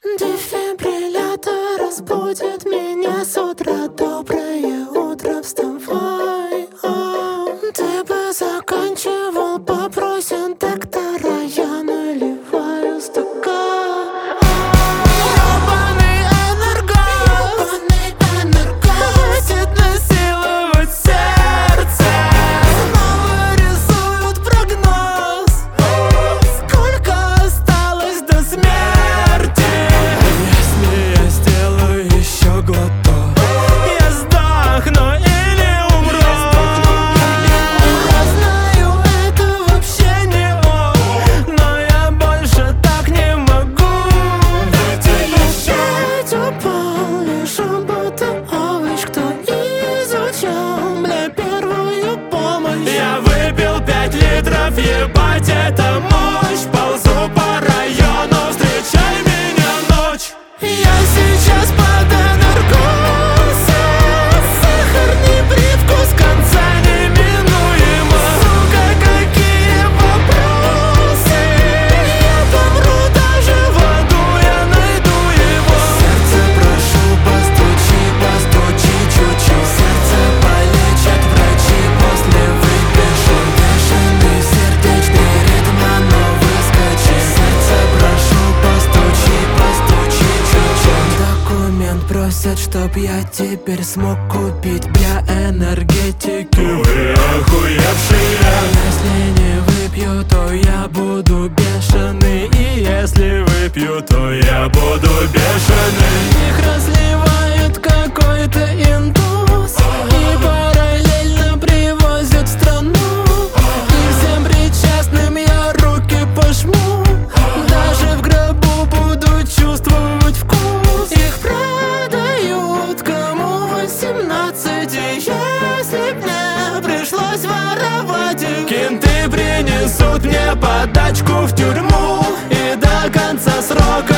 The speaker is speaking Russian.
Дефибриллятор разбудит меня с утра. Доброе утро, вставай. Ты бы заканчивал, попросят доктора. Я наливаю стакан. Ёбаный энерго хватит насиловать сердце. Снова рисуют прогноз. Сколько осталось до смерти? Если я сделаю еще глоток, я сдохну или умру. Знаю, это вообще не ок, но я больше так не могу. Опять упал, лежу будто овощ. Кто изучал мне первую помощь? Я выпил 5 литров, ебать, это мощь. Ползу по району, встречай меня ночь. Я сейчас под наркозом. Сахарный привкус конца неминуемо. Сука, какие вопросы. Я помру даже в аду, я найду его. Сердце, прошу, постучи, постучи чуть-чуть. Сердце полечат врачи, после выпишут. Бешеный сердечный ритм, оно выскочит. Сердце, прошу, постучи, постучи чуть-чуть. Документ просят, чтоб я теперь смог купить. Бля, энергетики, вы охуевшие. Если не выпью, то я буду бешеный. И если выпью, то я буду бешеный. Их разливают какой-то индус и параллельно привозят в страну. И всем причастным я руки пожму. Даже в гробу буду чувствовать вкус. Их продают кому 18. Если б мне пришлось воровать их, кенты принесут мне подачку в тюрьму. И до конца срока